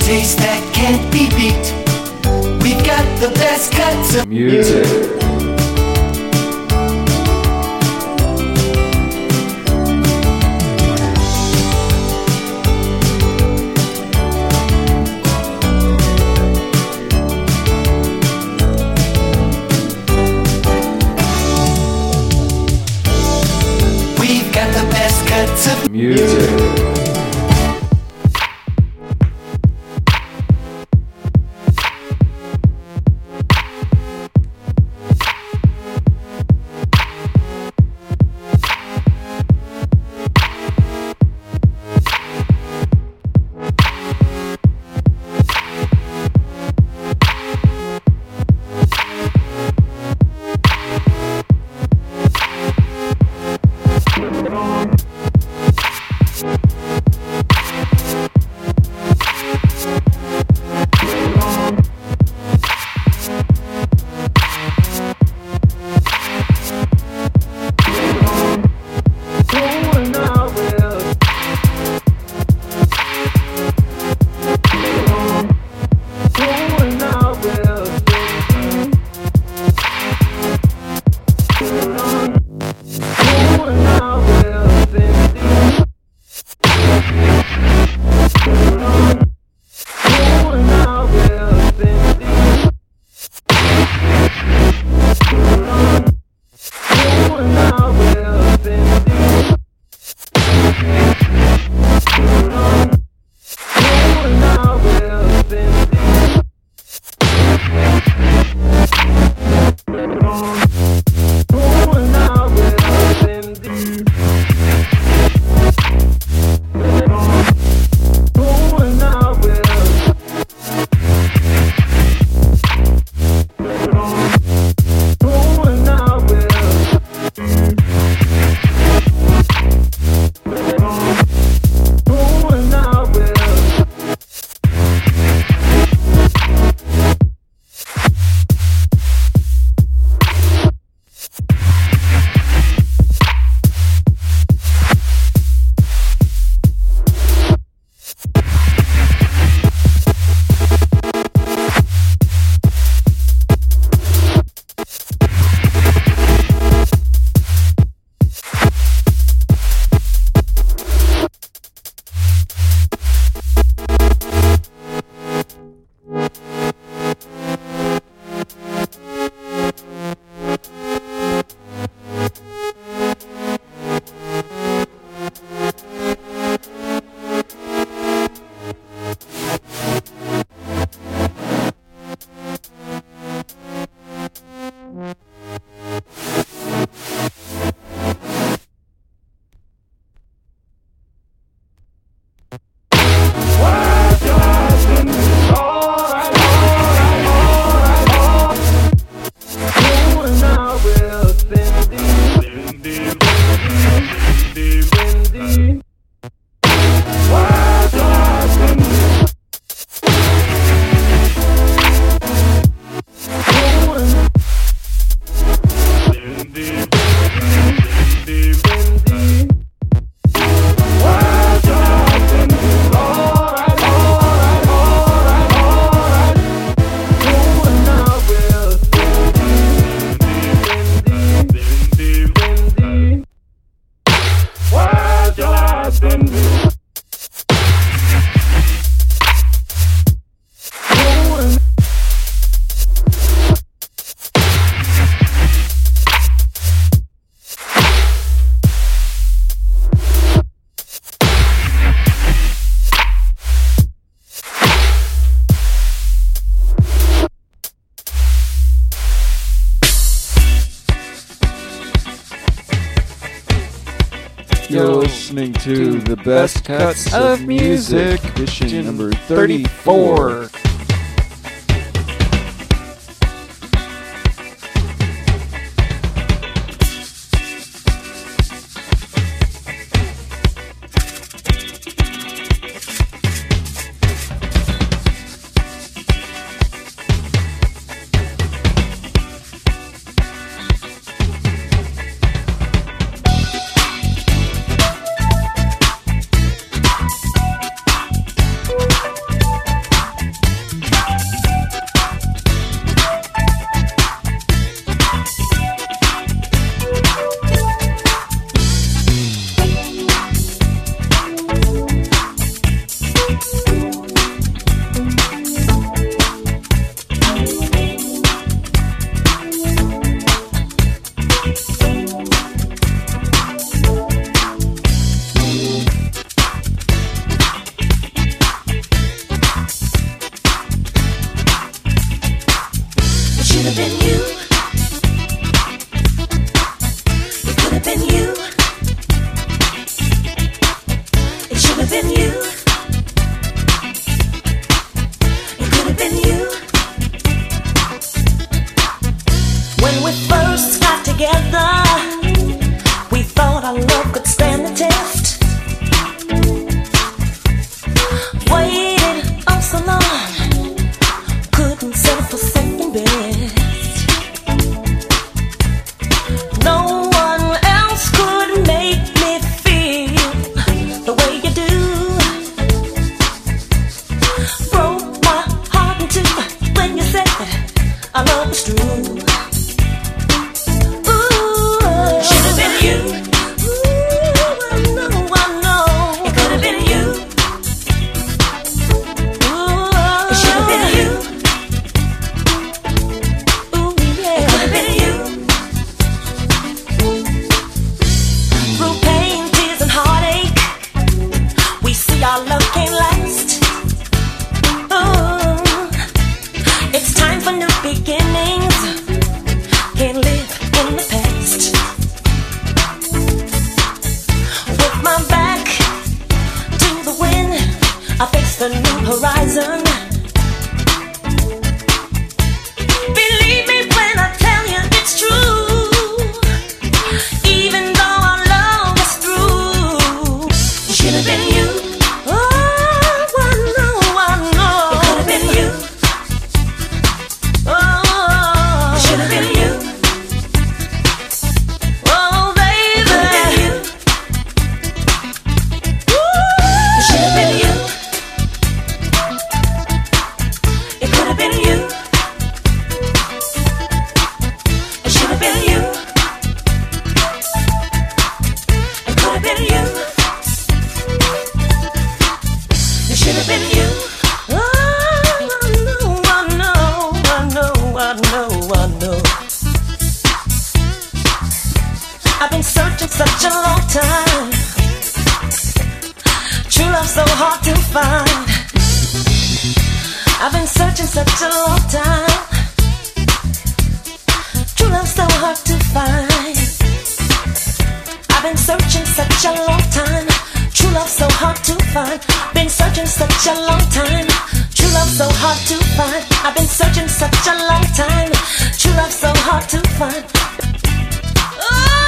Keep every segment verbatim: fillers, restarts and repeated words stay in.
taste that can't be beat. We've got the best cuts of music. We've got the best cuts of Music. You're listening to the best cuts of music, edition number thirty-four. I face the new horizon. Believe me when I tell you it's true. Even though our love is through, it should have been you. Oh, I know, I know. It could have been you. Oh, it should have been you. Oh, baby. It could have been you. Ooh, it should have been you. It could have been you. It should have been you. It could have been you. It should have been you. Oh, I know, I know, I know, I know. I've been searching such a long time. True love so hard to find. I've been searching such a long time. True love so hard to find. I've been searching such a long time. True love so hard to find. Been searching such a long time. True love so hard to find. I've been searching such a long time. True love so hard to find. Oh.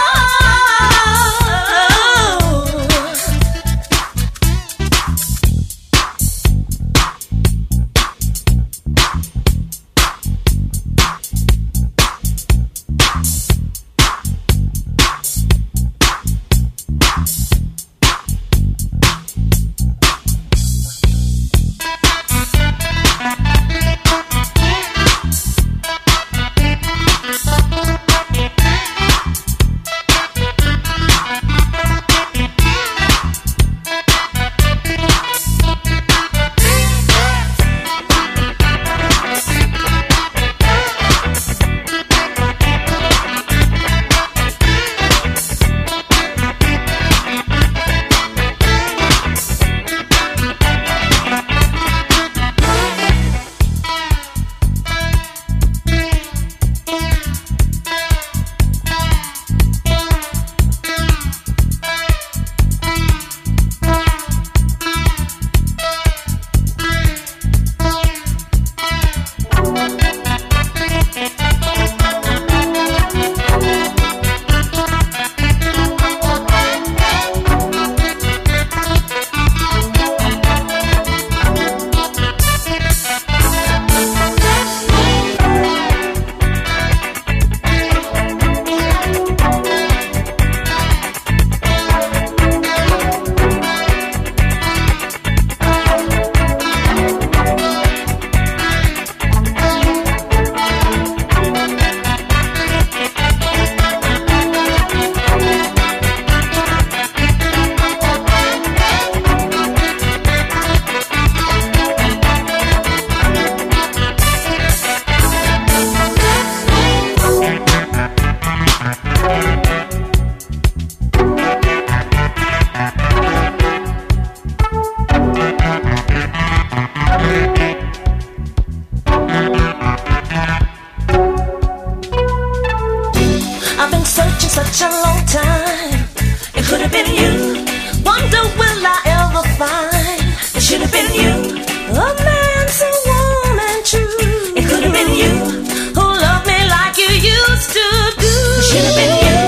Such a long time. It could have been you. Wonder will I ever find? It should have been you. A man so warm and true. It could have been you. Who loved me like you used to do. It should have been you.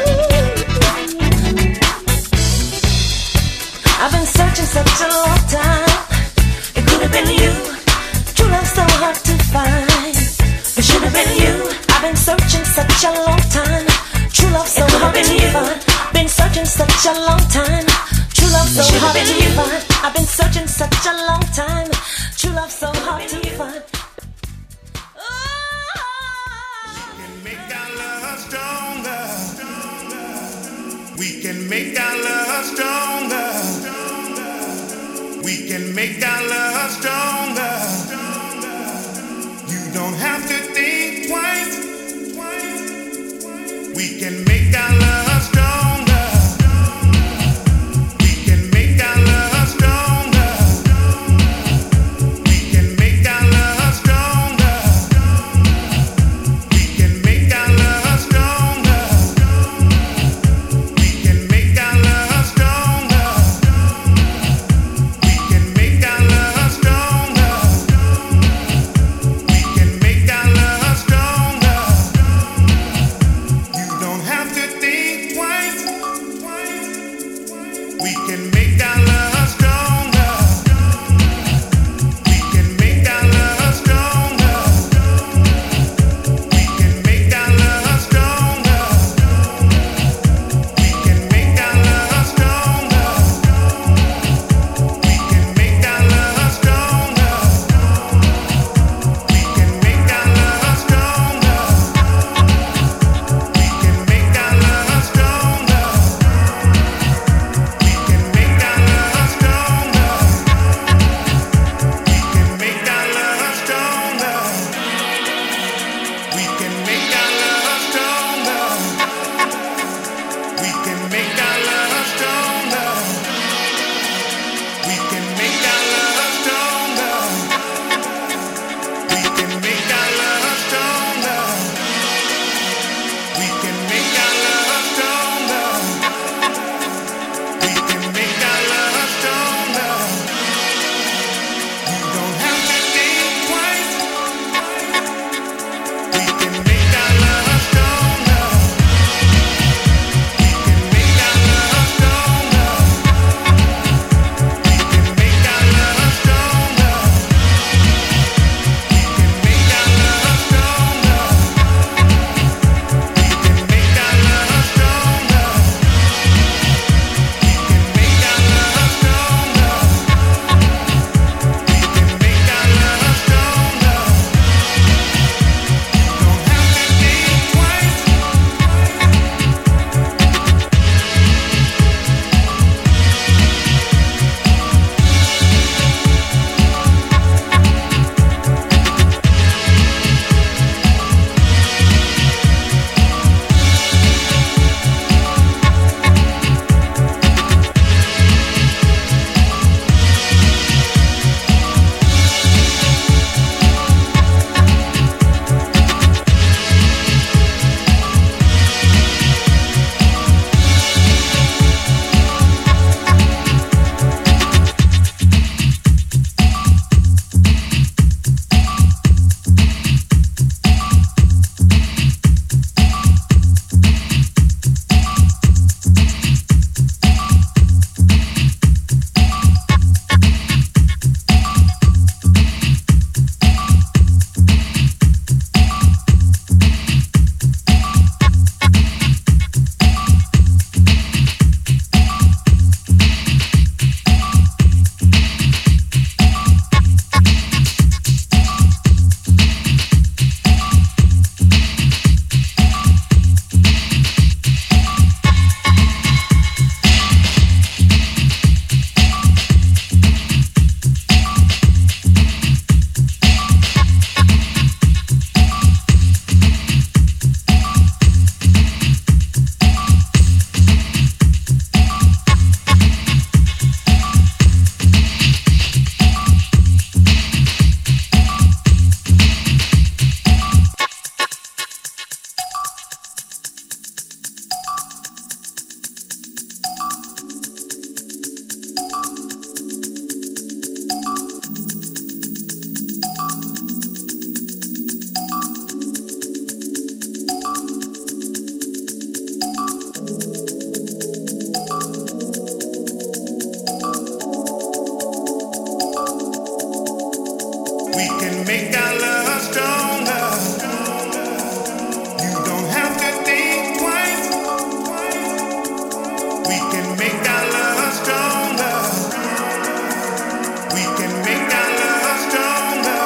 I've been searching such a long time. It could have been you. True love so hard to find. It should have been you. I've been searching such a long time. True love so hard to find. Been searching such a long time. True love so hard to find. I've been searching such a long time. True love so hard to find. We can make our love stronger. We can make our love stronger. You don't have to think twice. We can make our love stronger. We can make our love stronger. We can make our love stronger. We can make our love stronger. We can make our love stronger. We can make our love stronger. You don't have to think twice. We can make our love stronger. We can make our love stronger.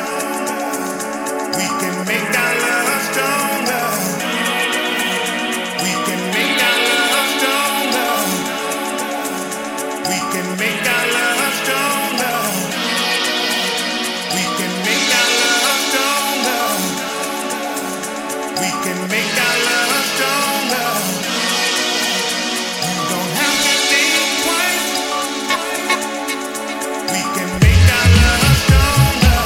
We can make our love stronger. We can make our love stronger. We can make our love stronger. We can make our love stronger. We can make our love stronger. You don't have to think twice. We can make our love stronger.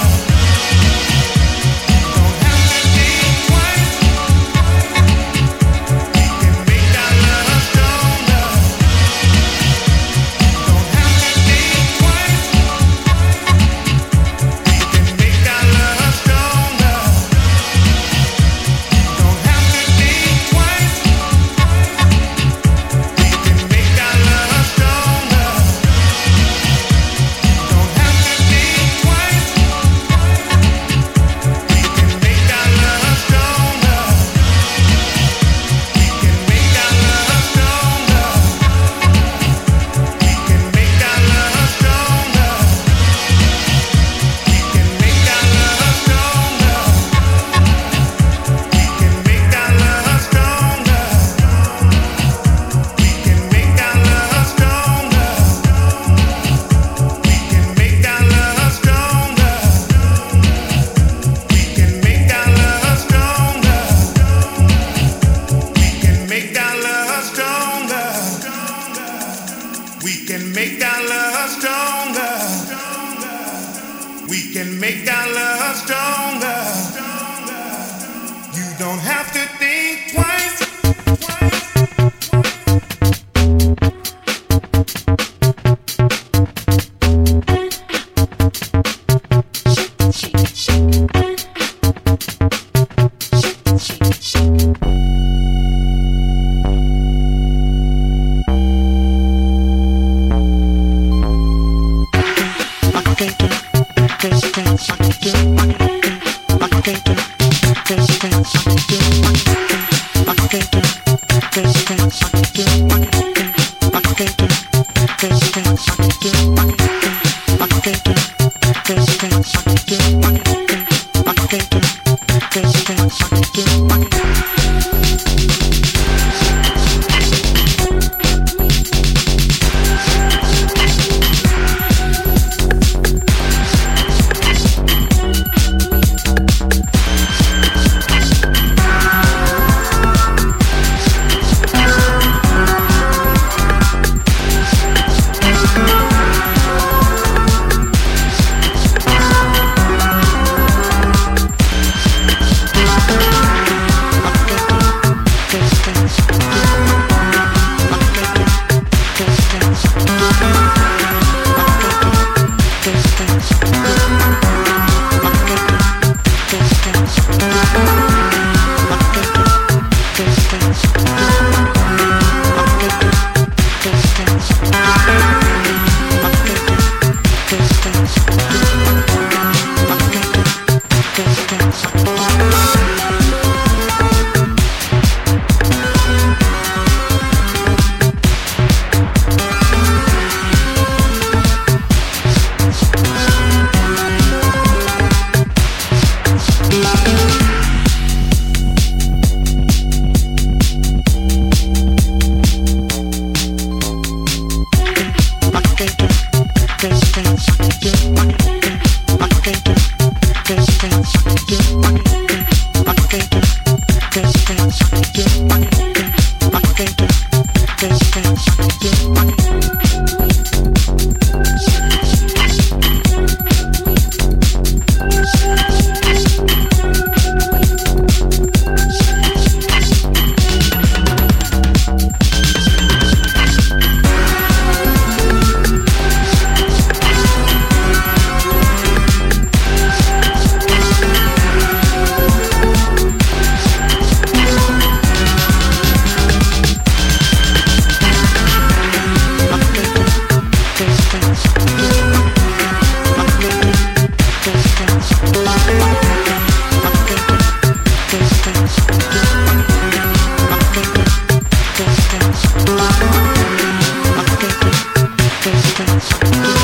You don't have to think twice. We can make our love stronger. You don't have to think twice. We can make our love stronger. You don't have to think twice. We can make our love stronger. You don't have to think twice. We can make our love stronger. We can make our love stronger. We can make our love stronger. We can make our love stronger. We can make our love stronger. We can make our love stronger. We can make our love stronger. We can make our love stronger. We can make our love stronger. We can make our love stronger. We can make our love stronger. You don't have to think twice.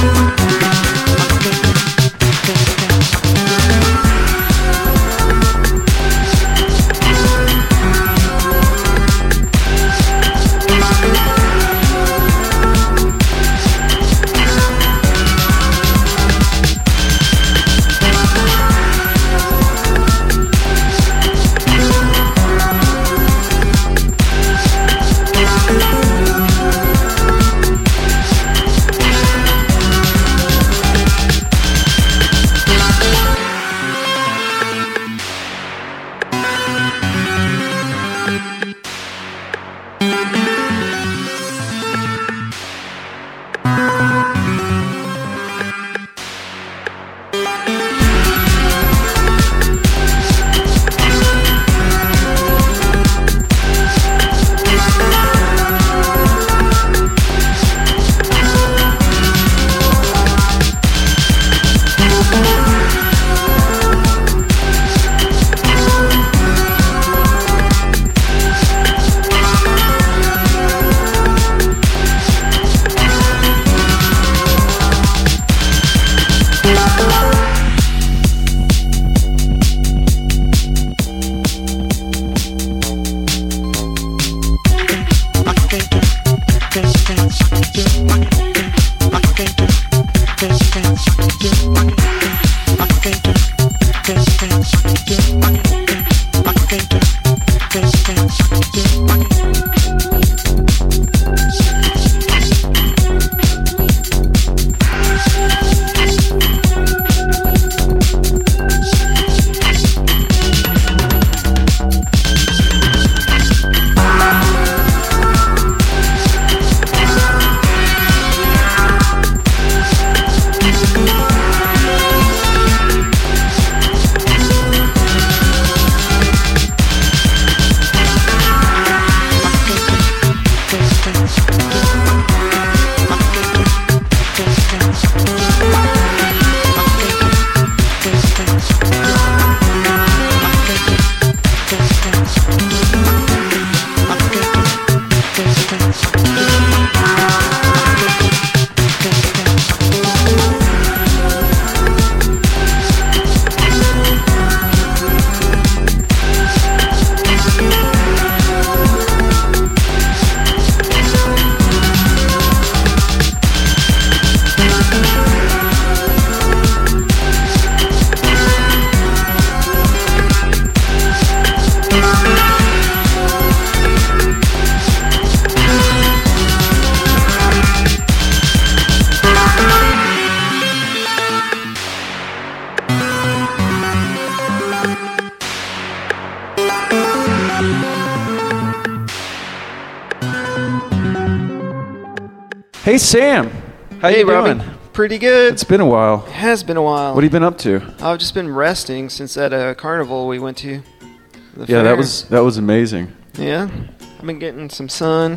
Hey, Sam. How hey, you Robin. doing? Pretty good. It's been a while. It has been a while. What have you been up to? I've just been resting since that uh, carnival we went to. The Yeah, fair. that was that was amazing. Yeah, I've been getting some sun.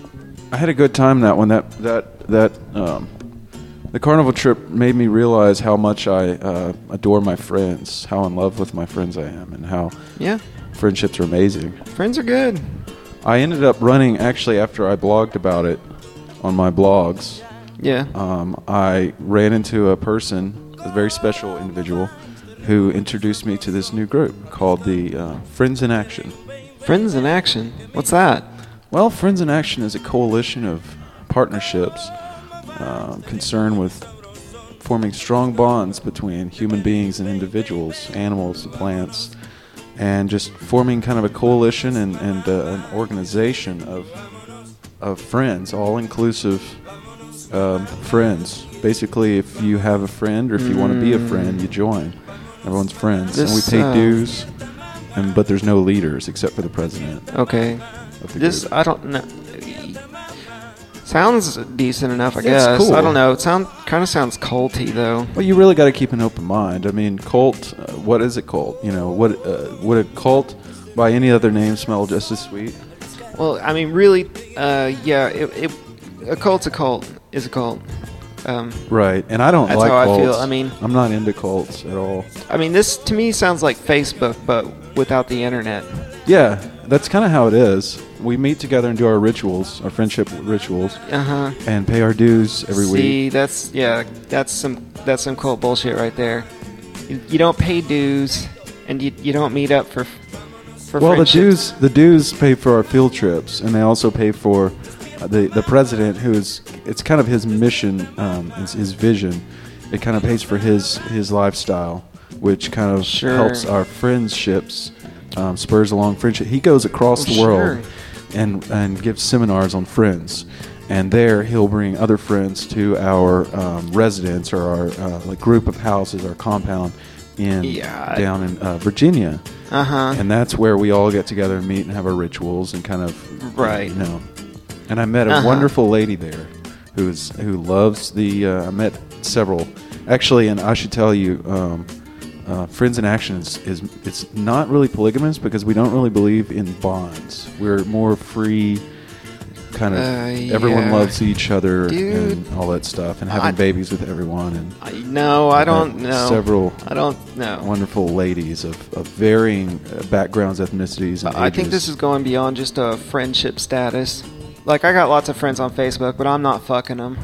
I had a good time that one. That that that um, the carnival trip made me realize how much I uh, adore my friends, how in love with my friends I am, and how Yeah, friendships are amazing. friends are good. I ended up running actually after I blogged about it on my blogs. Yeah. Um, I ran into a person, a very special individual, who introduced me to this new group called the uh, Friends in Action. Friends in Action. What's that? Well, Friends in Action is a coalition of partnerships uh, concerned with forming strong bonds between human beings and individuals, animals and plants, and just forming kind of a coalition and, and uh, an organization of of friends, all-inclusive um, friends. Basically, if you have a friend or if you want to be a friend, you join. Everyone's friends. This, and we pay uh, dues, and but there's no leaders except for the president Okay. of the This, group. I don't know. Sounds decent enough, I It's guess. cool. I don't know. It sound kind of sounds culty though. Well, you really got to keep an open mind. I mean, cult, uh, what is a cult? You know, what uh, would a cult by any other name smell just as sweet? Well, I mean, really, uh, yeah. It, it, a cult's a cult is a cult. Um, Right, and I don't That's like how I cults. feel. I mean- I'm not into cults at all. I mean, this to me sounds like Facebook, but without the internet. Yeah, that's kind of how it is. we meet together and do our rituals, our friendship rituals, Uh-huh. and pay our dues every week. See, that's yeah, that's some that's some cult bullshit right there. You, you don't pay dues, and you you don't meet up for for Well, the friendships. dues the dues pay for our field trips, and they also pay for uh, the the president, who is it's kind of his mission, um, his, his vision. It kind of pays for his his lifestyle, which kind of Sure. helps our friendships, um, spurs along friendship. He goes across Oh, the world sure. and and gives seminars on friends, and there he'll bring other friends to our um, residence or our uh, like group of houses, our compound in Yeah. down in uh, Virginia. Uh-huh. And that's where we all get together and meet and have our rituals and kind of, Right. you know. And I met a Uh-huh. wonderful lady there, who's who loves the. Uh, I met several, actually, and I should tell you, um, uh, Friends in Action is, is it's not really polygamous because we don't really believe in bonds. We're more free, kind of. Uh, everyone yeah. loves each other Dude. and all that stuff, and having I- babies with everyone. And I, no, I I've don't met know. several I don't know. wonderful ladies of, of varying uh, backgrounds, ethnicities, and I think ages. this is going beyond just a friendship status. Like, I got lots of friends on Facebook, but I'm not fucking them.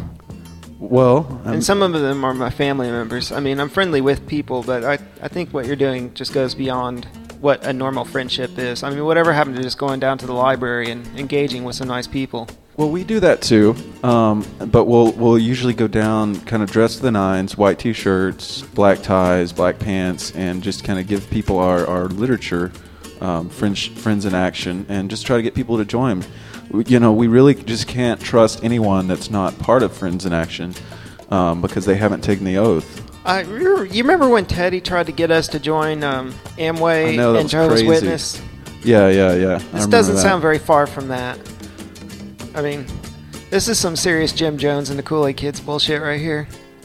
Well, I'm- And some of them are my family members. I mean, I'm friendly with people, but I, I think what you're doing just goes beyond what a normal friendship is. I mean, whatever happened to just going down to the library and engaging with some nice people? well, we do that too, um, but we'll we'll usually go down, kind of dressed to the nines, white t-shirts, black ties, black pants, and just kind of give people our our literature, um, friends friends in action, and just try to get people to join. We- You know, we really just can't trust anyone that's not part of Friends in Action um, because they haven't taken the oath. I, you you remember when Teddy tried to get us to join um, Amway I know, that and was Jehovah's crazy. Witness? Yeah, yeah, yeah. I This remember doesn't that. sound very far from that. I mean, this is some serious Jim Jones and the Kool-Aid Kids bullshit right here.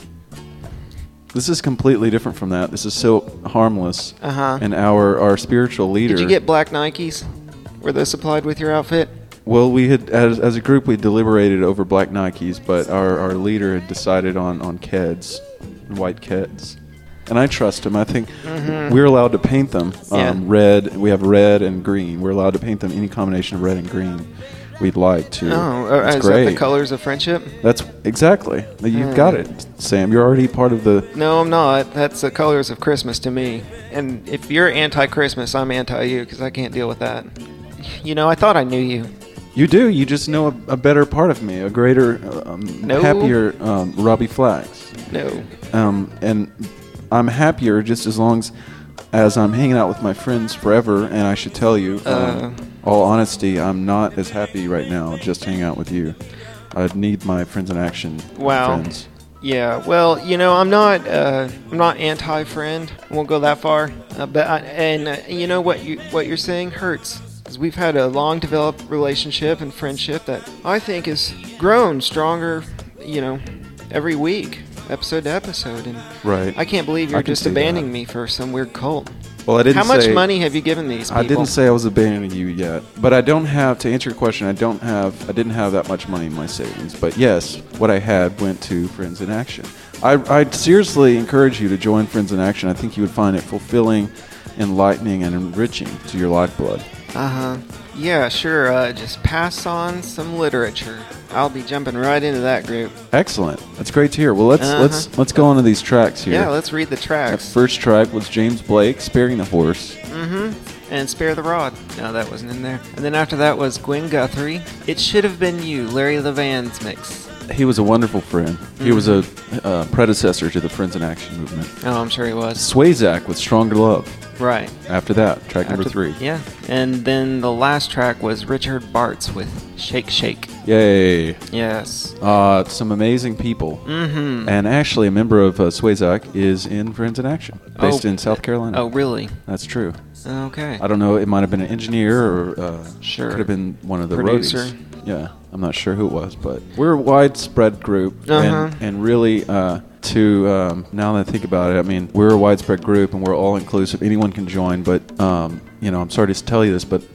This is completely different from that. This is so harmless. Uh-huh. And our, our spiritual leader. Did you get black Nikes? Were those supplied with your outfit? Well, we had as, as a group we deliberated over black Nikes, but our, our leader had decided on on Keds, white Keds, and I trust him. I think we're allowed to paint them um, Yeah. red. We have red and green. We're allowed to paint them any combination of red and green we'd like to. Oh, uh, That's is great. that the colors of friendship? That's exactly. You've Hmm. got it, Sam. You're already part of the. No, I'm not. That's the colors of Christmas to me. And if you're anti-Christmas, I'm anti-you because I can't deal with that. You know, I thought I knew you. You do. You just know a, a better part of me, a greater, um, No. happier um, Robbie Flax. No. Um, and I'm happier just as long as, as I'm hanging out with my friends forever. And I should tell you, Uh. um, all honesty, I'm not as happy right now just hanging out with you. I need my Friends in Action Wow. friends. Yeah, well, you know, I'm not, uh, I'm not anti-friend. I won't go that far. Uh, but I, and uh, you know what you what you're saying hurts because we've had a long-developed relationship and friendship that I think has grown stronger. You know, every week, episode to episode, and Right. I can't believe I you're can just see abandoning that. me for some weird cult. Well, I didn't How much say- money have you given these people? I didn't say I was abandoning you yet, but I don't have. To answer your question, I don't have. I didn't have that much money in my savings, but yes, what I had went to Friends in Action. I I seriously encourage you to join Friends in Action. I think you would find it fulfilling, enlightening, and enriching to your lifeblood. Uh-huh. Yeah, sure. Uh, just pass on some literature. I'll be jumping right into that group. Excellent. That's great to hear. Well, let's Uh-huh. let's let's go on to these tracks here. Yeah, let's read the That tracks. first track was James Blake, "Sparing the Horse." Mm-hmm. And Spare the Rod. No, that wasn't in there. And then after that was Gwen Guthrie. It Should Have Been You, Larry Levan's mix. He was a wonderful friend. He was a uh, predecessor to the Friends in Action movement. Oh, I'm sure he was. Swayzak with "Stronger Love." Right. After that, track number After- three. Yeah. And then the last track was Richard Bartz with Shake Shake. Yay. Yes. Uh, some amazing people. Mm-hmm. And actually, a member of uh, Swayzak is in Friends in Action, based Oh. in South Carolina. Oh, really? That's true. Okay. I don't know. It might have been an engineer or uh, Sure. could have been one of the Producer. roadies. Yeah, I'm not sure who it was, but we're a widespread group, Uh-huh. and, and really, uh, to um, now that I think about it, I mean, we're a widespread group, and we're all inclusive. Anyone can join, but um, you know, I'm sorry to tell you this, but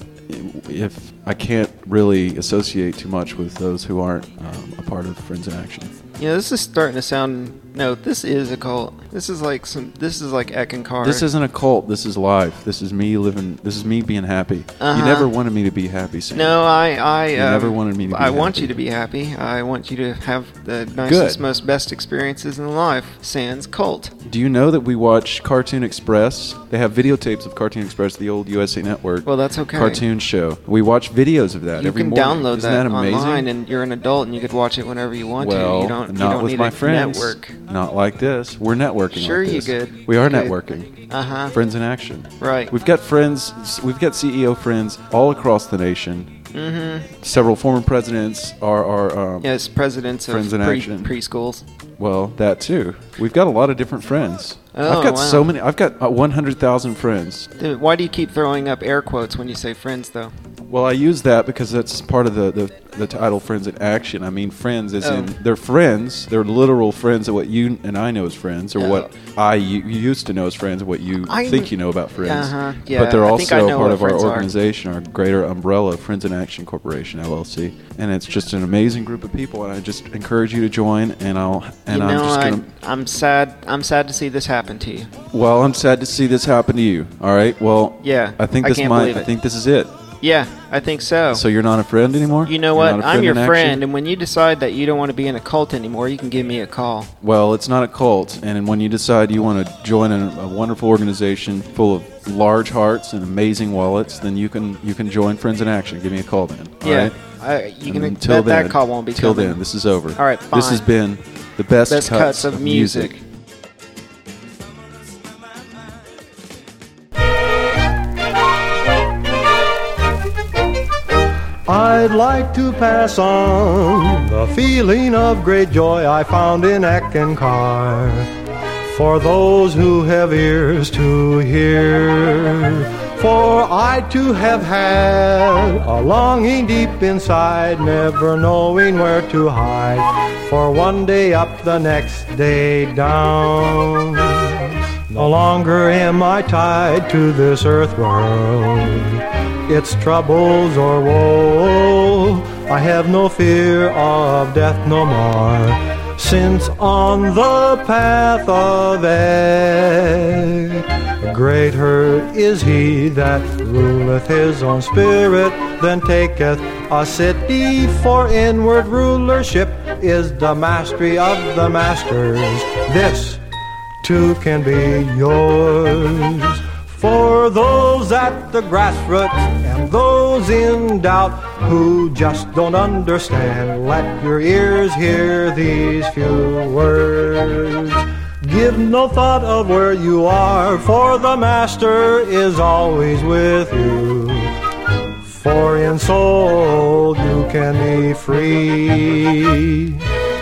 if I can't really associate too much with those who aren't um, a part of Friends in Action. You know, this is starting to sound. No, this is a cult. This is like some. This is like Eckankar. This isn't a cult. This is life. This is me living. This is me being happy. Uh-huh. You never wanted me to be happy, Sam. No, I. I You um, never wanted me to be I want happy. you to be happy. I want you to have the nicest, Good. most best experiences in life. Sans cult. Do you know that we watch Cartoon Express? They have videotapes of Cartoon Express, the old U S A Network. Well, that's okay. Cartoon show. We watch videos of that You every can morning. download Isn't that, that amazing? online, and you're an adult, and you could watch it whenever you want well, to. You don't. not you don't with need my a friends. network. Not like this. We're networking. Sure, like you this. good. We are Good. networking. Uh huh. Friends in action. Right. We've got friends. We've got C E O friends all across the nation. Mm-hmm. Several former presidents are are. Um, Yes, presidents Friends of in pre- action. preschools. Well, that too. We've got a lot of different friends. Oh, I've got wow. so many. I've got uh, one hundred thousand friends. Dude, why do you keep throwing up air quotes when you say friends, though? Well, I use that because that's part of the, the, the title Friends in Action. I mean, friends as Oh. in they're friends. They're literal friends of what you and I know as friends, or Oh. what I you, you used to know as friends, what you I- think you know about friends. Uh-huh. Yeah, but they're I think I also know part what of our friends are. organization, our greater umbrella, Friends in Action Corporation, L L C. And it's just an amazing group of people, and I just encourage you to join. And I'll and you I'm know, just I, gonna. I'm sad. I'm sad to see this happen to you. Well, I'm sad to see this happen to you. All right. Well, Yeah, I think I this can't might. believe I it. think this is it. Yeah, I think so. So you're not a friend anymore? You know You're what? not a I'm your in friend, action? and when you decide that you don't want to be in a cult anymore, you can give me a call. Well, it's not a cult, and when you decide you want to join a, a wonderful organization full of large hearts and amazing wallets, then you can you can join Friends in Action. Give me a call then. all Yeah, right? I, you can. And until That, then, that call won't be Till coming. then, this is over. All right, This has fine. been the best, Best cuts of music. I'd like to pass on the feeling of great joy I found in Eckankar. For those who have ears to hear, for I too have had a longing deep inside, never knowing where to hide. For one day up, the next day down. No longer am I tied to this earth world, its troubles or woe. I have no fear of death no more, since on the path of it, greater is he that ruleth his own spirit than taketh a city. For inward rulership is the mastery of the masters. This too can be yours. For those at the grassroots and those in doubt who just don't understand, let your ears hear these few words. Give no thought of where you are, for the Master is always with you. For in soul you can be free.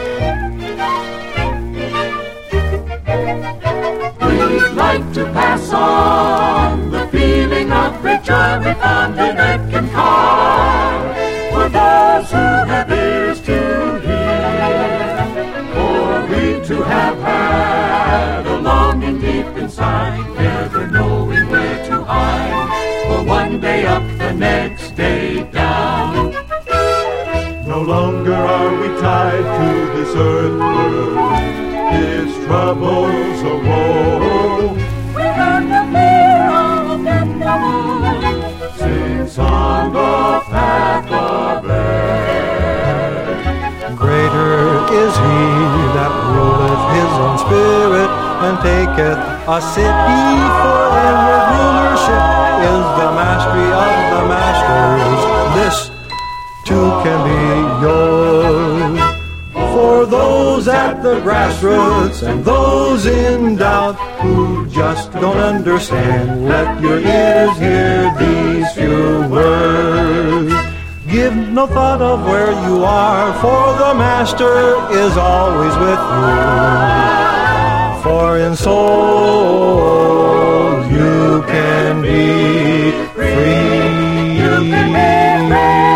We'd like to pass on the feeling of great joy we found in Eckankar. For those who have ears to hear, for we too have had a longing deep inside, never knowing where to hide. For one day up, the next day down. No longer are we tied to this earth world, its troubles or woe. We have no fear of death no more, Since on the path of it, greater is he that ruleth his own spirit and taketh a city. For inward rulership is the mastery of the masters. This too can be yours. For those at the grassroots and those in doubt who just don't understand, let your ears hear these few words. Give no thought of where you are, for the Master is always with you. For in soul you can be free. You can be free.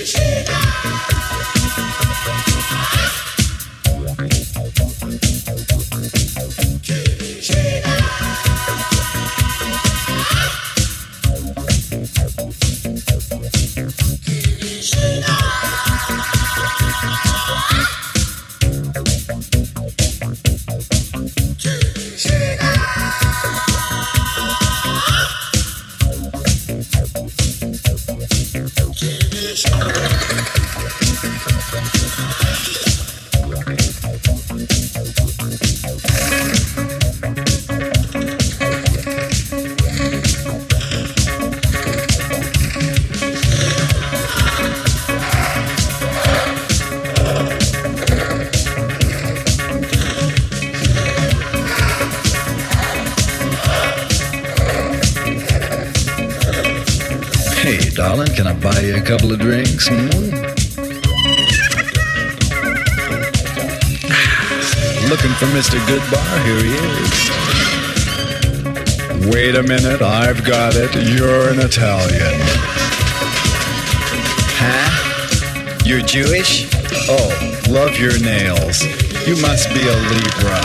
Hey, darling, can I buy you a couple of drinks? Hmm? Looking for Mister Goodbar? Here he is. Wait a minute, I've got it. You're an Italian. Huh? You're Jewish? Oh, love your nails. You must be a Libra.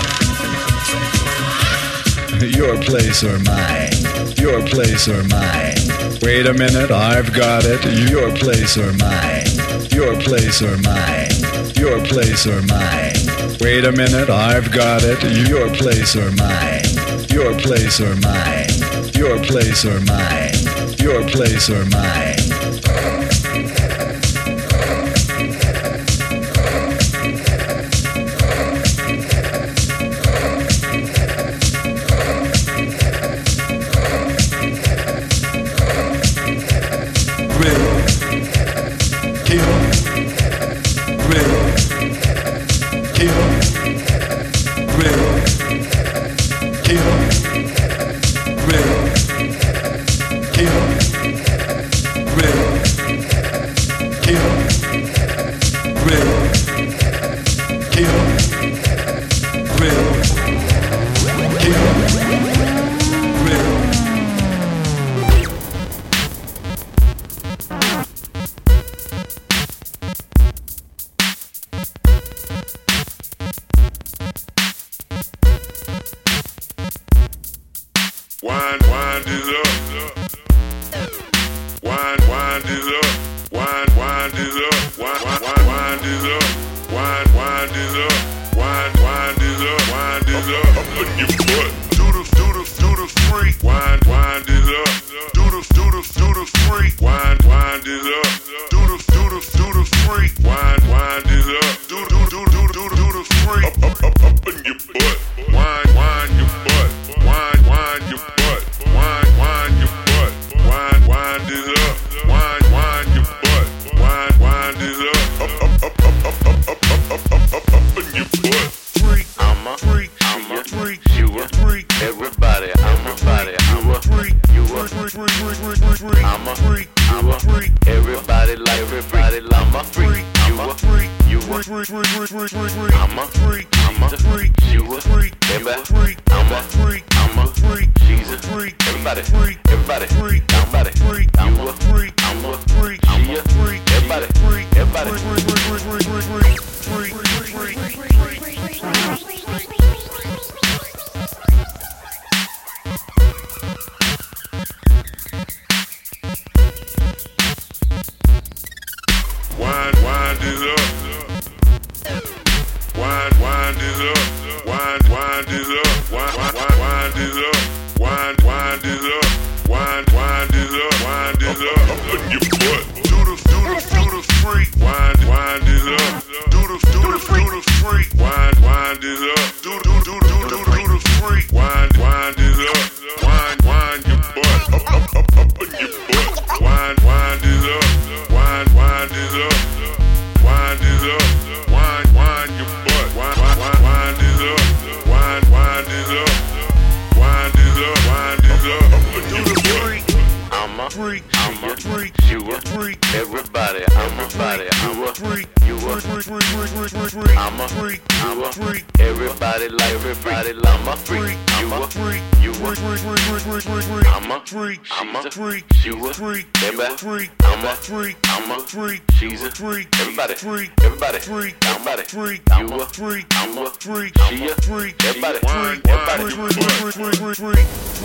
Your place or mine. Your place or mine. Wait a minute, I've got it. Your place or mine. Your place or mine. Your place or mine. Wait a minute, I've got it. Your place or mine. Your place or mine. Your place or mine. Your place or mine. Wind, wind it up. Wind, wind it up. Wind, wind it up. Wind, wind, wind, wind it up. Wind, wind it up. Wind, wind it up. Wind it up. Up in your butt. Do the, do the, do the freak. Wind, wind it up. Do the, do the, do the freak. Wind, wind it up. Do the, do the, do the freak. Wind, wind it up. Do, do, do, do, do, do the freak. Up, up, up, up in your butt. Wind, wind your butt. Wind, wind your butt. Wind, wind your butt. Wind, wind it up. Wind, wind your butt. Wind, wind it up. Up, up, up, up, up, up, up, up, up, up, up in your butt. Freak, I'm a freak, I'm a freak, you a freak. Everybody, I'm a body, I'm a freak, you a freak, I'm a freak, I'm a freak. Everybody like everybody, I'm a freak, you a freak, you a freak, I'm a freak, I'm a freak, you a freak, everybody, I'm a freak, I'm a freak, she's a freak, everybody, everybody, everybody, I'm a freak, I'm a freak, she a freak, everybody, everybody, freak, freak, freak, freak, freak, freak, freak, Wind, wind it up. Wind, wind it up. Wind, wind it up. Wind, wind, wind it up. Wind, wind it up. Wind, wind it up. Wind it up. Up in your butt. Do the, do the, do the freak. Wind, wind it up. Do the, do the, do the freak. Wind, wind it up. Do, do, do, do, do, do the freak. Wind, wind it up. Wind, wind your butt. Up, up, up, up in your butt. Wind, wind it up. Wind, wind it up. Wind it up. Wind, wind your butt. Wind, wind, wind it up. Wind, wind it up. Wind it up. Wind it up. Up in your butt. I'm a freak, I'm a freak, you a freak, everybody, I'm a body, I'm a freak, you a I'm a freak, I'm a freak. Everybody like, everybody like, I'm a freak, you a freak, you a freak. I'm a freak, I'm a freak, you a freak, everybody. I'm a freak, I'm a freak, she's a freak, everybody, everybody, everybody, freak, you a freak, I'm a freak, she a freak, everybody, everybody, freak, freak, freak,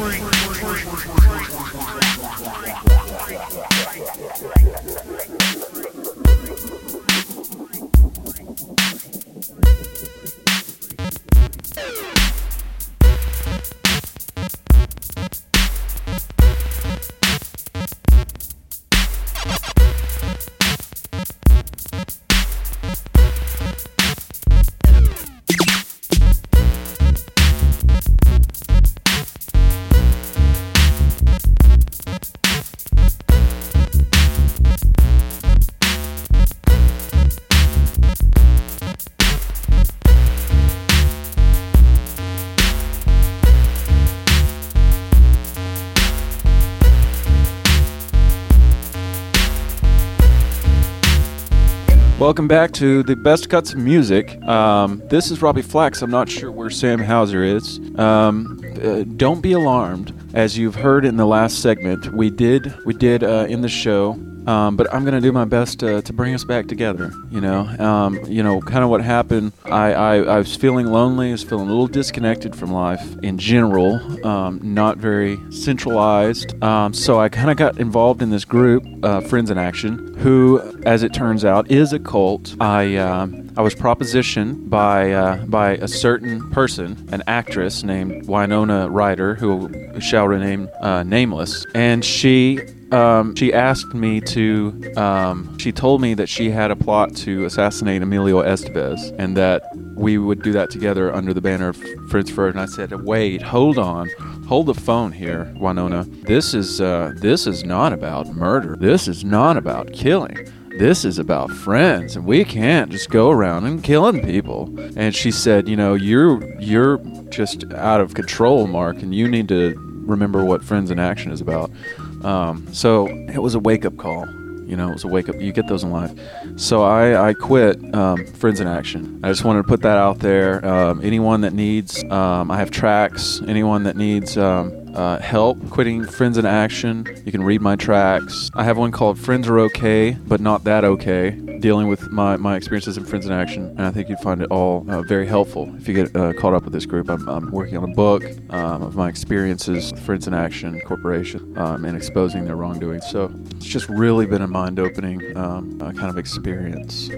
Welcome back to the best cuts of music. Um, this is Robbie Flax. I'm not sure where Sam Hauser is. Um, uh, don't be alarmed. As you've heard in the last segment, we did we did uh, in the show. Um, but I'm going to do my best uh, to bring us back together, you know. Um, you know, kind of what happened, I, I, I was feeling lonely, I was feeling a little disconnected from life in general, um, not very centralized. Um, so I kind of got involved in this group, uh, Friends in Action, who, as it turns out, is a cult. I uh, I was propositioned by, uh, by a certain person, an actress named Winona Ryder, who shall remain uh, nameless, and she... Um, she asked me to, um, she told me that she had a plot to assassinate Emilio Estevez and that we would do that together under the banner of Friends First. And I said, wait, hold on, hold the phone here, Winona. This is, uh, this is not about murder. This is not about killing. This is about friends, and we can't just go around and killing people. And she said, you know, you're, you're just out of control, Mark, and you need to remember what Friends in Action is about. Um, so it was a wake-up call. You know, it was a wake-up. You get those in life. So I, I quit um, Friends in Action. I just wanted to put that out there. Um, anyone that needs, um, I have tracks. Anyone that needs um, uh, help quitting Friends in Action, you can read my tracks. I have one called Friends Are Okay, but Not That Okay, dealing with my, my experiences in Friends in Action. And I think you'd find it all uh, very helpful if you get uh, caught up with this group. I'm, I'm working on a book um, of my experiences with Friends in Action Corporation um, and exposing their wrongdoing. So it's just really been a mind-opening um, uh, kind of experience.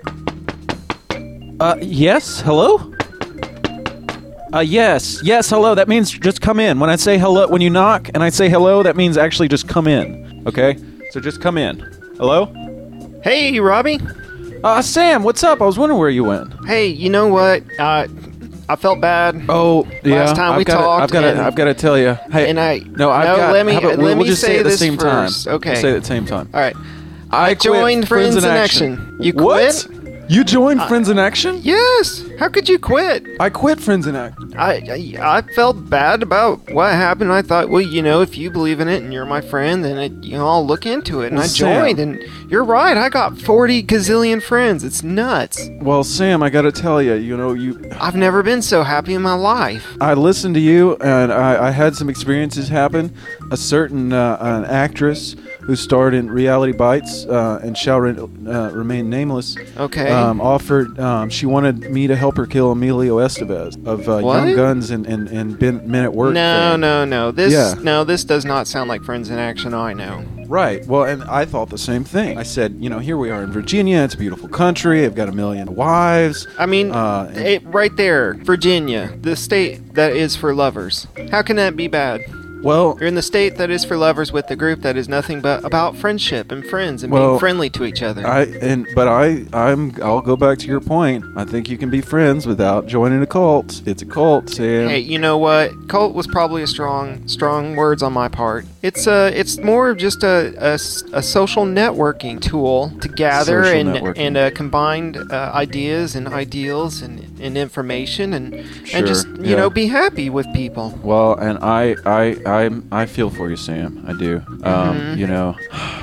Uh, yes, hello? Uh, yes, yes, hello. That means just come in. When I say hello, when you knock and I say hello, that means actually just come in. Okay? So just come in. Hello? Hey, Robbie. Uh, Sam, what's up? I was wondering where you went. Hey, you know what? Uh, I felt bad. Oh, yeah. Last time I've we gotta, talked, I've got and, to. I've got to tell you. Hey, and I no, I've no, got. Let me how about, let we'll, me we'll just say say it at the this same first. time. Okay. We'll say it at the same time. All right. I, I joined Friends, Friends in in Action. Action. You What? quit? You joined Friends in Action? Yes. How could you quit? I quit Friends in Action. I, I I felt bad about what happened. I thought, well, you know, if you believe in it and you're my friend, then it, you know, I'll look into it. And Well, I joined, Sam. and you're right. I got forty gazillion friends. It's nuts. Well, Sam, I got to tell you, you know, you. I've never been so happy in my life. I listened to you, and I, I had some experiences happen. A certain uh, an actress who starred in Reality Bites uh, and shall re- uh, remain nameless. Okay. Um, offered. Um, she wanted me to help her kill Emilio Estevez of uh, What? Young Guns and and and Ben, Men at Work. No, fame. no, no. This Yeah. no, this does not sound like Friends in Action. I know. Right. Well, and I thought the same thing. I said, you know, here we are in Virginia. It's a beautiful country. I've got a million wives. I mean, Uh, and- it, right there, Virginia, the state that is for lovers. How can that be bad? Well, You're in the state that is for lovers with the group that is nothing but about friendship and friends and Well, being friendly to each other. I and but I I'm I'll go back to your point. I think you can be friends without joining a cult. It's a cult, Sam. Hey, you know what? Cult was probably a strong, strong words on my part. It's a, it's more of just a, a s- a social networking tool to gather Social and networking. and uh, combine uh, ideas and ideals and, and information and Sure, and just you yeah. know be happy with people. Well, and I I I I feel for you, Sam. I do. Um, Mhm. you know.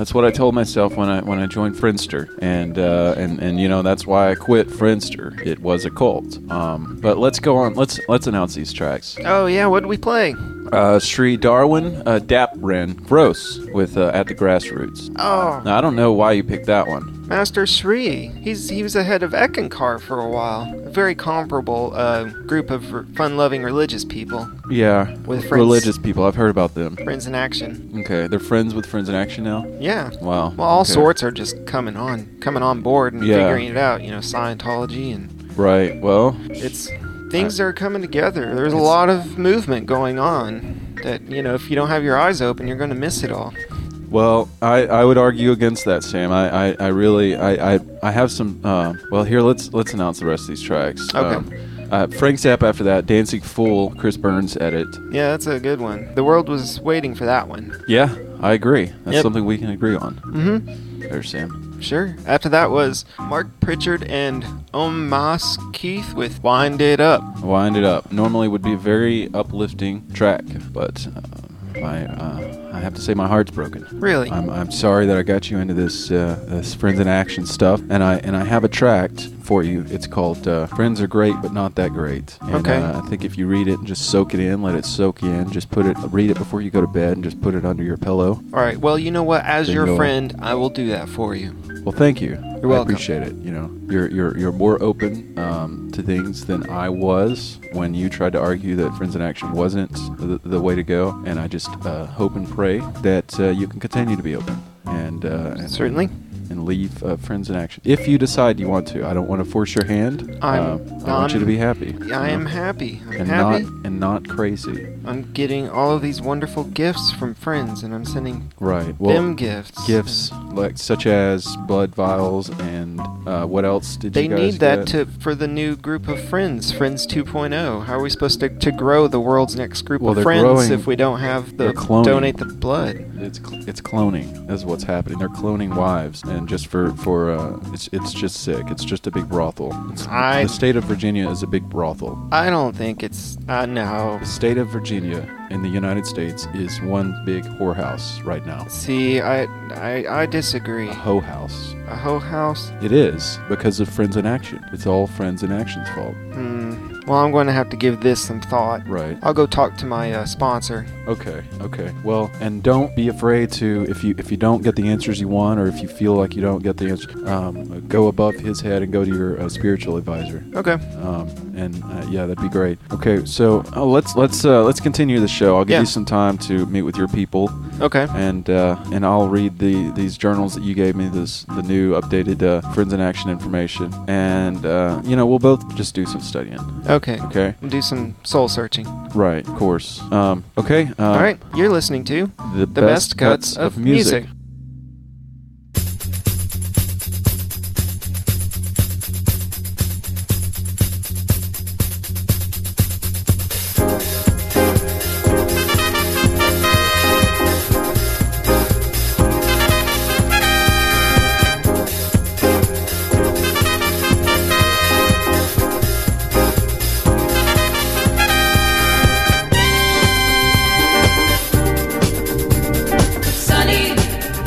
That's what I told myself when I when I joined Friendster, and uh, and and you know that's why I quit Friendster. It was a cult. Um, but let's go on. Let's let's announce these tracks. Oh yeah, what did we play? Uh, Sri Darwin, uh, Dapren, Gross with uh, At the Grassroots. Oh, Now I don't know why you picked that one. Master Sri. He's he was the head of Ekankar for a while. A very comparable uh, group of r- fun-loving religious people. Yeah, With friends. religious people. I've heard about them. Friends in action. Okay, they're friends with Friends in Action now. Yeah. Wow. Well, all okay. sorts are just coming on, coming on board and Yeah. figuring it out. You know, Scientology and Right. Well, it's things are coming together. There's a It's- lot of movement going on. That you know, if you don't have your eyes open, you're going to miss it all. well, I, I would argue against that, Sam. I, I, I really I, I, I have some. Uh, well, here let's let's announce the rest of these tracks. Okay. Um, uh, Frank Zappa after that, Dancing Fool, Chris Burns edit. Yeah, that's a good one. The world was waiting for that one. Yeah, I agree. That's Yep. something we can agree on. Mm-hmm. There, Sam. Sure. After that was Mark Pritchard and Omas Keith with Wind It Up. Wind it up. Normally would be a very uplifting track, but uh, my uh, I have to say my heart's broken. Really? I'm, I'm sorry that I got you into this uh, this Friends in Action stuff, and I and I have a tract for you. It's called uh, "Friends Are Great, but Not That Great." And, Okay. Uh, I think if you read it and just soak it in, let it soak in. Just put it, read it before you go to bed, and just put it under your pillow. All right. Well, you know what? As There your you go. friend, I will do that for you. Well, thank you. You're welcome. I appreciate it. You know, you're you're you're more open um, to things than I was when you tried to argue that Friends in Action wasn't the, the way to go. And I just uh, hope and pray that uh, you can continue to be open and uh, and, Certainly. and leave uh, Friends in Action if you decide you want to. I don't want to force your hand. I'm- Uh, I want you to I'm- be happy. I you am know? happy. I'm and happy. not and not crazy. I'm getting all of these wonderful gifts from friends, and I'm sending Right. Well, them gifts. gifts like such as blood vials and uh, what else did They you guys need that get? to for the new group of friends, Friends two point oh. How are we supposed to, to grow the world's next group Well, of they're friends growing- if we don't have the they're cloning. donate the blood? It's cl- it's cloning is what's happening. They're cloning wives, and just for for uh, it's it's just sick. It's just a big brothel. It's, I- the state of Virginia is a big brothel. I don't think it's uh, no. The state of Virginia in the United States is one big whorehouse right now. See, I I I disagree. A hoe house. A hoe house? It is because of Friends in Action. It's all Friends in Action's fault. Hmm. Well, I'm going to have to give this some thought. Right. I'll go talk to my uh, sponsor. Okay. Okay. Well, and don't be afraid to if you if you don't get the answers you want, or if you feel like you don't get the answer, um, go above his head and go to your uh, spiritual advisor. Okay. Um, and uh, yeah, that'd be great. Okay, so uh, let's let's uh, let's continue the show. I'll give Yeah. you some time to meet with your people, Okay. and uh, and I'll read the these journals that you gave me, this the new updated uh, Friends in Action information, and uh, you know we'll both just do some studying. Okay. Okay. Do some soul searching. Right, of course. Um, okay. Uh, All right. You're listening to The, the best cuts of music. Sunny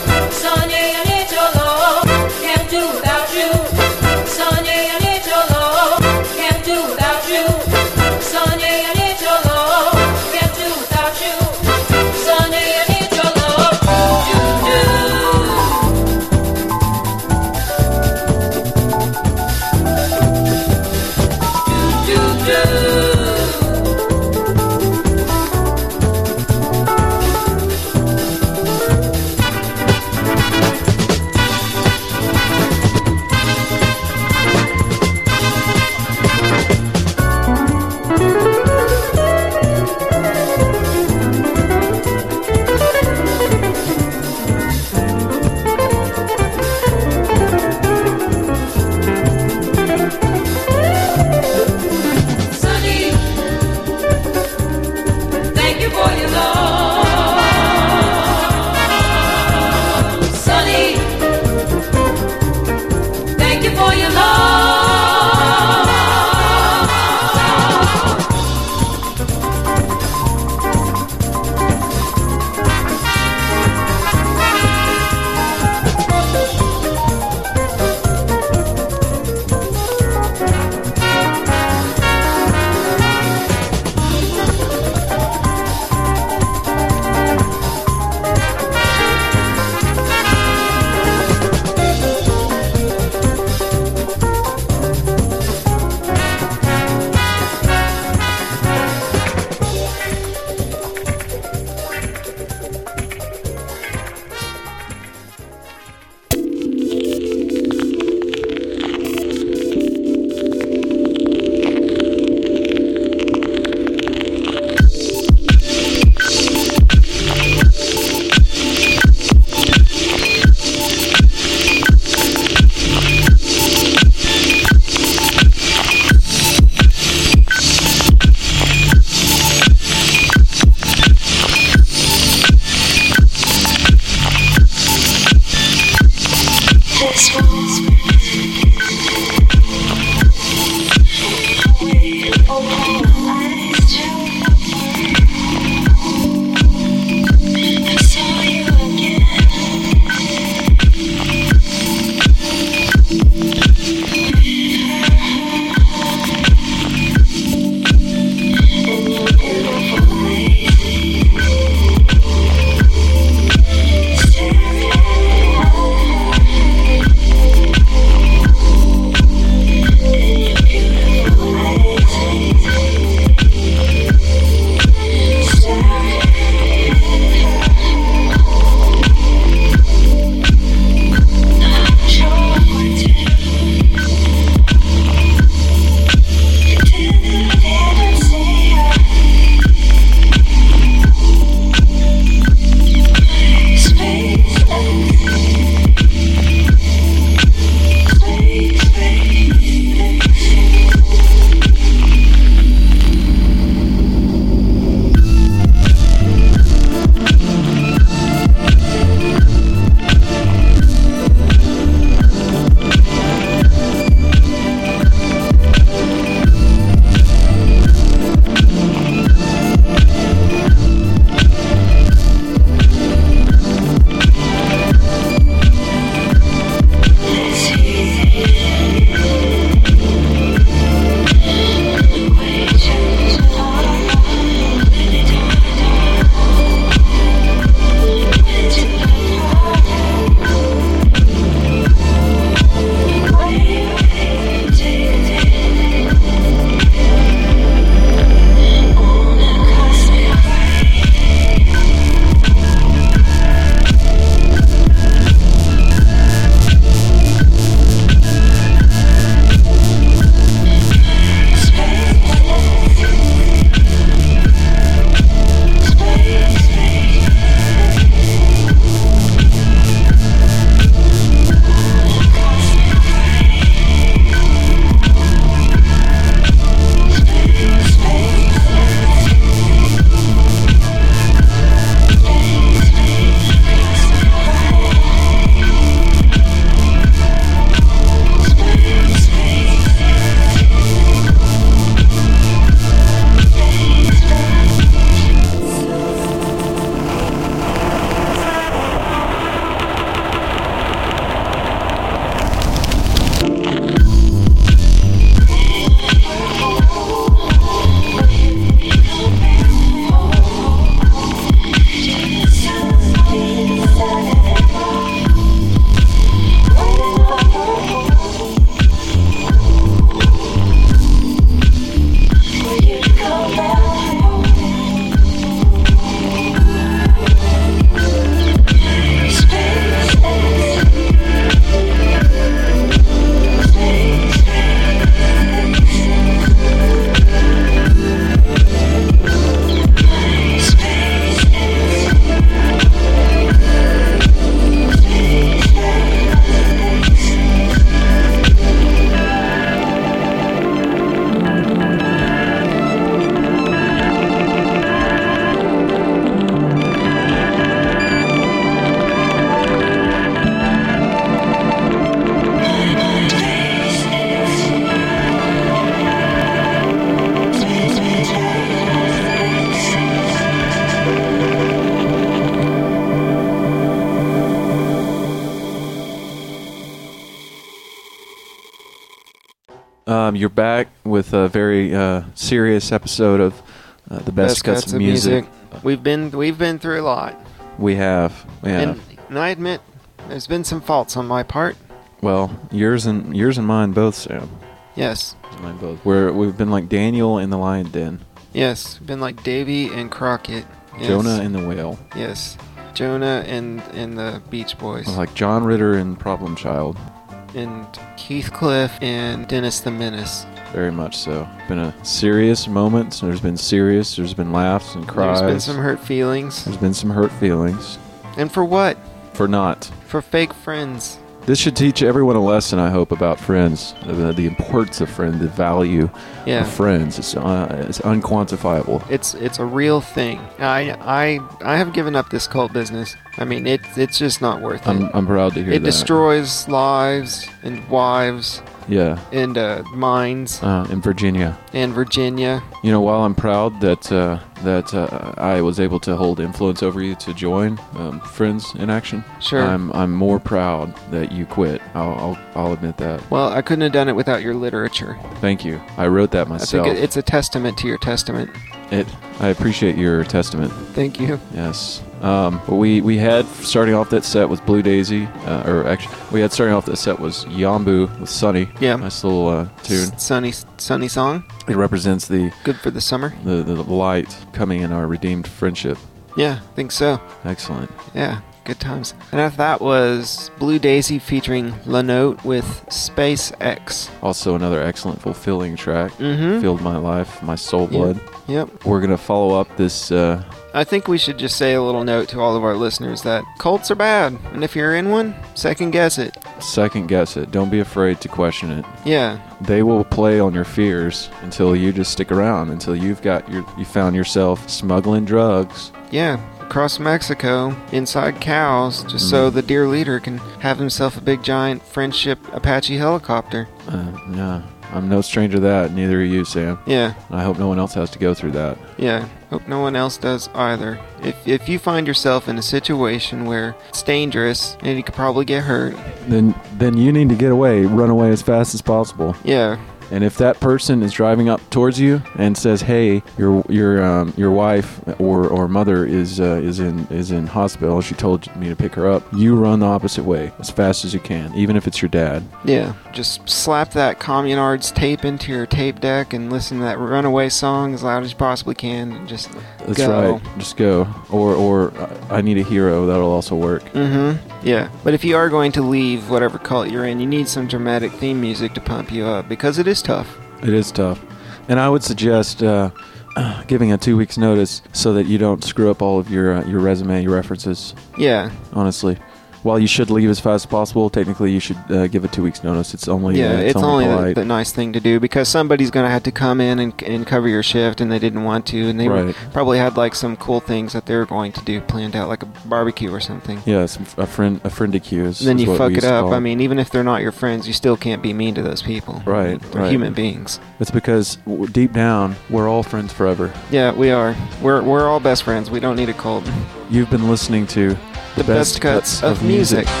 Um, you're back with a very uh, serious episode of uh, the best, best cuts, cuts of music. music. We've been we've been through a lot. We have, we have. And, and I admit, there's been some faults on my part. Well, yours and yours and mine both, Sam. Yes. Mine both. We're we've been like Daniel in the Lion Den. Yes, been like Davy and Crockett. Yes. Jonah and the Whale. Yes. Jonah and and the Beach Boys. Like John Ritter and Problem Child. And Heathcliff and Dennis the Menace. Very much so. Been a serious moment. There's been serious. There's been laughs and cries. There's been some hurt feelings. There's been some hurt feelings. And for what? For not. For fake friends. This should teach everyone a lesson, I hope, about friends. The, the importance of friends, the value yeah. of friends. It's, uh, it's unquantifiable. It's it's a real thing. I I I have given up this cult business. I mean, it it's just not worth it. I'm, I'm proud to hear it that. It destroys lives and wives. Yeah. And uh, minds. Uh, in Virginia. And Virginia. You know, while I'm proud that uh, that uh, I was able to hold influence over you to join um, Friends in Action, sure. I'm I'm more proud that you quit. I'll, I'll I'll admit that. Well, I couldn't have done it without your literature. Thank you. I wrote that myself. I think it's a testament to your testament. It. I appreciate your testament. Thank you. Yes. Um, but we, we had, starting off that set was Blue Daisy, uh, or actually, we had starting off that set was Yambu with Sunny. Yeah. Nice little uh, tune. S- sunny, sunny song. It represents the... Good for the summer. The, the light coming in our redeemed friendship. Yeah, I think so. Excellent. Yeah, good times. And after that was Blue Daisy featuring La Note with Space X. Also another excellent, fulfilling track. Mm-hmm. Filled my life, my soul blood. Yep. Yep. We're going to follow up this... Uh, I think we should just say a little note to all of our listeners that cults are bad, and if you're in one, second guess it. Second guess it. Don't be afraid to question it. Yeah. They will play on your fears until you just stick around, until you've got your you found yourself smuggling drugs. Yeah, across Mexico, inside cows, just mm. so the dear leader can have himself a big giant friendship Apache helicopter. Uh, yeah. I'm no stranger to that, neither are you, Sam. Yeah. I hope no one else has to go through that. Yeah, hope no one else does either. If if you find yourself in a situation where it's dangerous and you could probably get hurt, then then you need to get away, run away as fast as possible. Yeah. And if that person is driving up towards you and says, "Hey, your your um, your wife or, or mother is uh, is in is in hospital. She told me to pick her up," you run the opposite way as fast as you can, even if it's your dad. Yeah, just slap that Communards tape into your tape deck and listen to that Runaway song as loud as you possibly can, and just That's go. right. Just go. Or or uh, I Need a Hero. That'll also work. Mm-hmm. Yeah, but if you are going to leave whatever cult you're in, you need some dramatic theme music to pump you up because it is tough. It is tough. And I would suggest uh, giving a two weeks notice so that you don't screw up all of your uh, your resume, your references. Yeah. Honestly. While you should leave as fast as possible, technically you should uh, give a two weeks notice. It's only yeah, uh, it's, it's only, only the, the nice thing to do because somebody's going to have to come in and, and cover your shift and they didn't want to, and they right. were, probably had like some cool things that they were going to do planned out, like a barbecue or something. Yeah, some, a friend a friend accused. Then you fuck it up. I mean, even if they're not your friends, you still can't be mean to those people. Right, They're right. human beings. It's because w- deep down we're all friends forever. Yeah, we are. We're we're all best friends. We don't need a cult. You've been listening to the, the best, best cuts, cuts of music. music.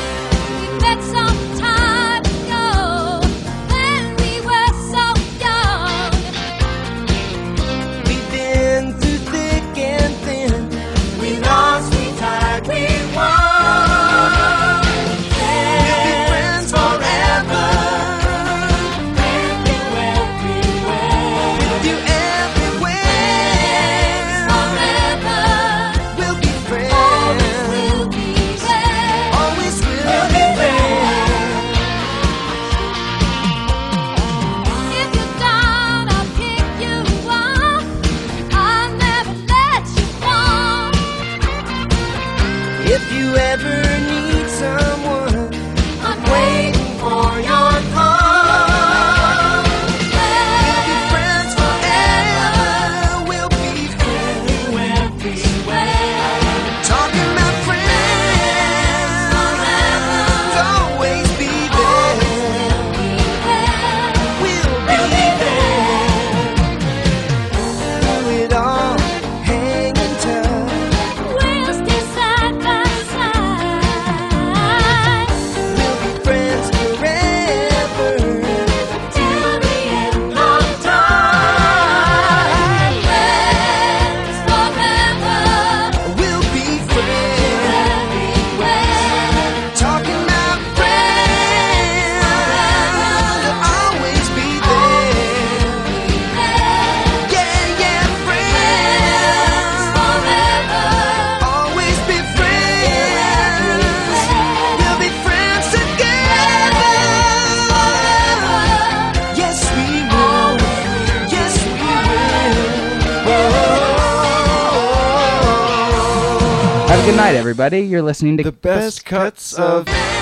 Always will. Good night, everybody. You're listening to The best cuts of